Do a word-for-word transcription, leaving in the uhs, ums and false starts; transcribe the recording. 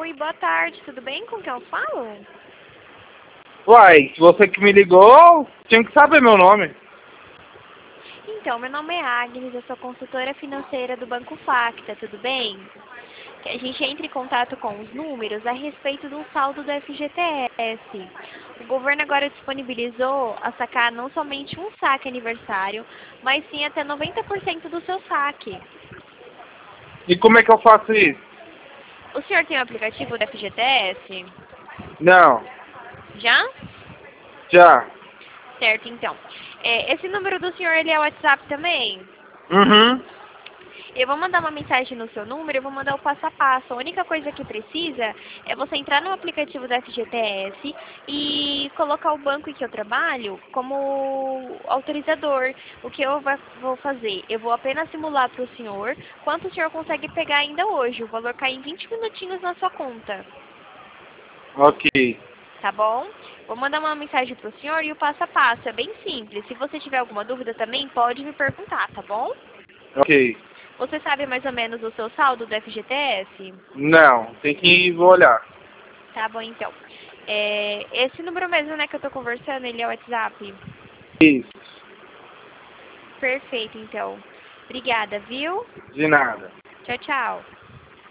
Oi, boa tarde, tudo bem? Com quem eu falo? Uai, se você que me ligou, tinha que saber meu nome. Então, meu nome é Agnes, eu sou consultora financeira do Banco Facta, tudo bem? Que a gente entra em contato com os números a respeito do saldo do F G T S. O governo agora disponibilizou a sacar não somente um saque aniversário, mas sim até noventa por cento do seu saque. E como é que eu faço isso? O senhor tem o aplicativo do F G T S? Não, Já? já. Certo, então. É, esse número do senhor, ele é WhatsApp também? Uhum. Eu vou mandar uma mensagem no seu número, eu vou mandar o passo a passo. A única coisa que precisa é você entrar no aplicativo do F G T S e colocar o banco em que eu trabalho como autorizador. O que eu va- vou fazer? Eu vou apenas simular para o senhor quanto o senhor consegue pegar ainda hoje. O valor cai em vinte minutinhos na sua conta. Ok. Tá bom? Vou mandar uma mensagem pro senhor e o passo a passo. É bem simples. Se você tiver alguma dúvida também, pode me perguntar, tá bom? Ok. Você sabe mais ou menos o seu saldo do F G T S? Não, tem que olhar. Tá bom, então. É, esse número mesmo, né, que eu tô conversando, ele é o WhatsApp? Isso. Perfeito, então. Obrigada, viu? De nada. Tchau, tchau.